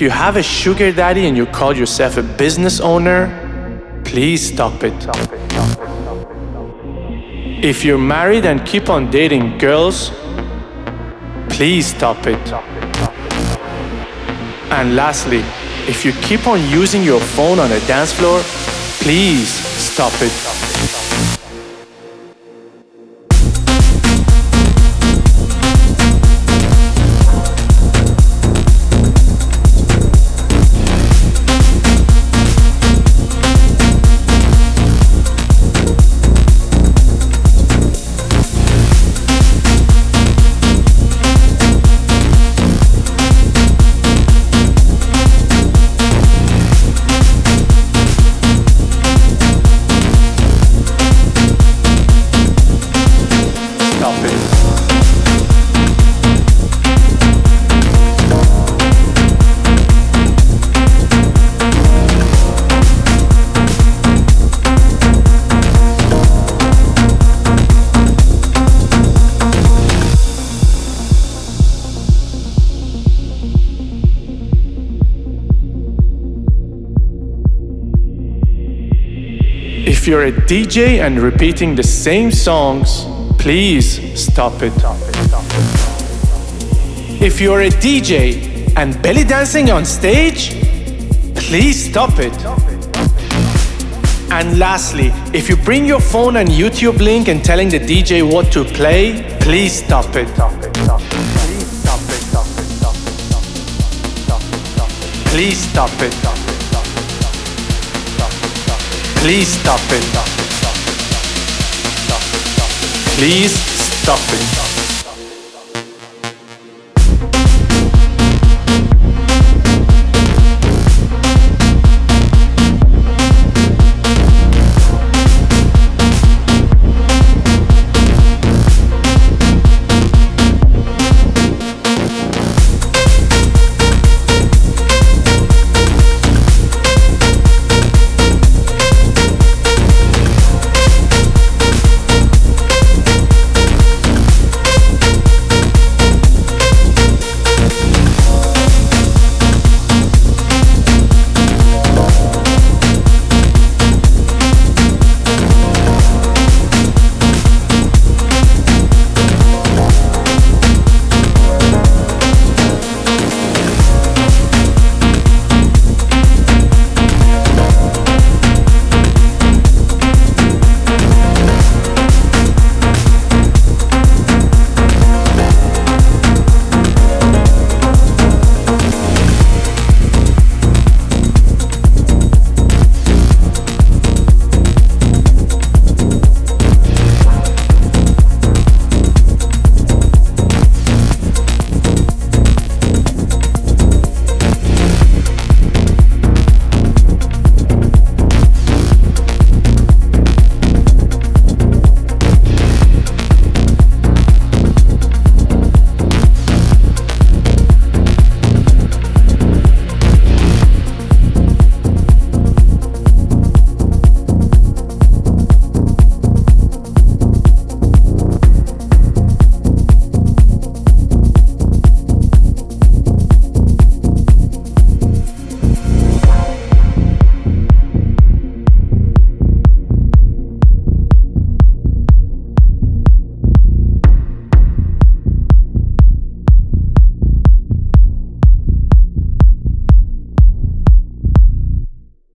If you have a sugar daddy and you call yourself a business owner, please stop it. If you're married and keep on dating girls, please stop it. And lastly, if you keep on using your phone on a dance floor, please stop it. If you're a DJ and repeating the same songs, please stop it. If you're a DJ and belly dancing on stage, please stop it. And lastly, if you bring your phone and YouTube link and telling the DJ what to play, please stop it. Please stop it. Please stop it. Please stop it.